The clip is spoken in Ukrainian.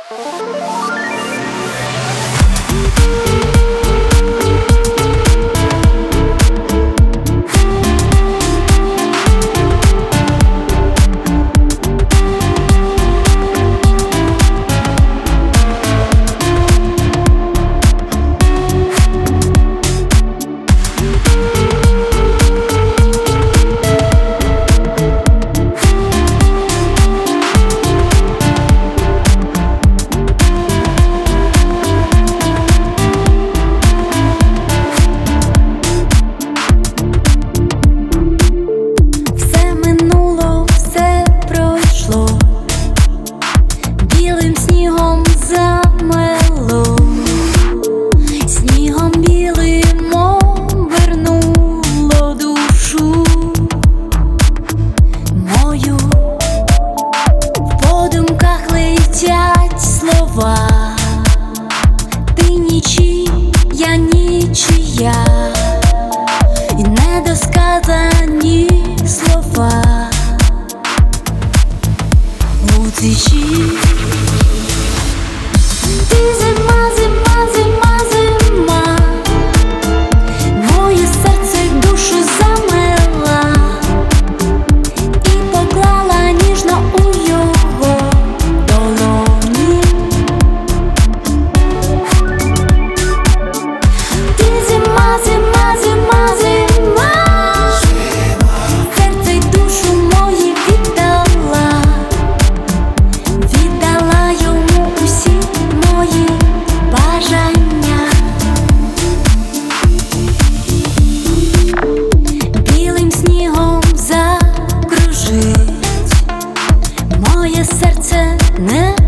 Ти нічия, нічия, і недосказані слова у тиші. Ти зима, зима, зима, зима, моє серце й душу замила і поклала ніжно у його долоні. Ти зима, зима, зима, зима, серце й душу мої віддала, віддала йому усі мої бажання. Білим снігом закружить моє серце не